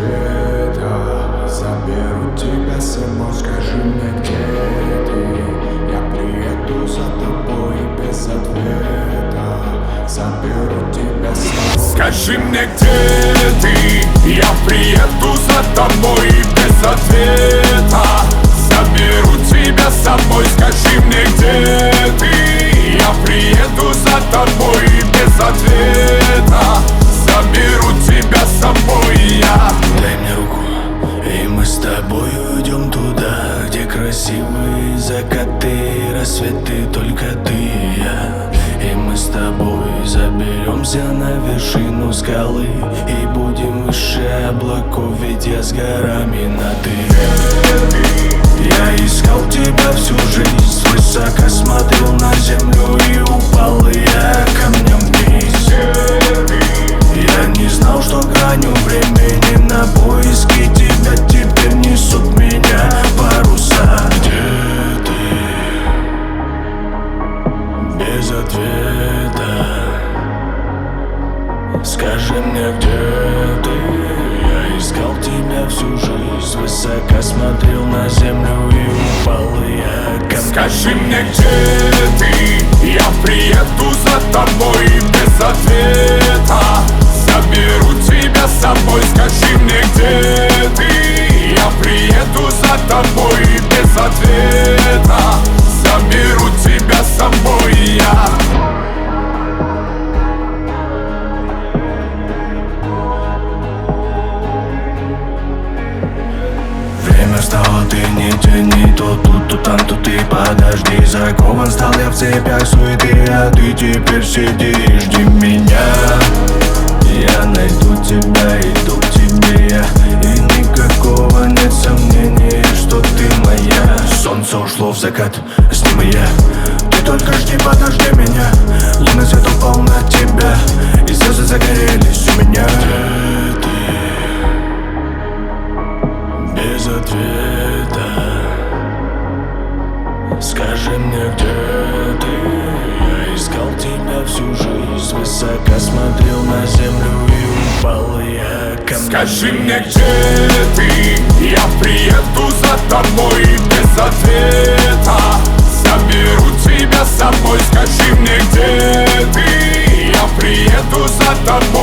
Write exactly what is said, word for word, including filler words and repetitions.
ответа. Заберу тебя с собой, скажи мне, где ты. Я приеду за тобой без ответа. Заберу тебя с собой. Скажи мне, где ты. Я приеду за тобой без ответа. Заберу тебя с собой. Скажи мне, где ты. Я приеду за тобой без ответа. Заберу тебя с собой я. Дай мне руку, и мы с тобой уйдем туда, где красивые закаты, рассветы, только ты и я. И мы с тобой заберемся на вершину скалы и будем выше облаков, ведь я с горами на ты. Я искал тебя всю жизнь, высоко смотрел на землю и упал я камнем вниз. Я не знал, что гранью времени на поиски тебя теперь несут меня паруса. Где ты? Без ответа. Скажи мне, где ты? Я искал тебя всю жизнь, высоко смотрел на землю и упал я камнем. Скажи мне, где ты. Я приеду за тобой без ответа. Заберу тебя с собой. Скажи мне, где ты. Я приеду за тобой без ответа. Заберу тебя с собой я. Время встало, ты не тяни, то тут, то там, то ты подожди. Закован стал я в цепях суеты, а ты теперь сиди и жди меня. Я найду тебя, иду к тебе я, и никакого нет сомнения, что ты моя. Солнце ушло в закат, с ним и я. Ты только жди, подожди меня. Лунный свет упал на тебя, и звезды загорелись у меня. Где ты? Без ответа. Скажи мне, где ты. Я искал тебя всю жизнь, высоко смотрел на землю и упал я камнем. Скажи мне, где ты. Я приеду за тобой без ответа. Заберу тебя с собой. Скажи мне, где ты. Я приеду за тобой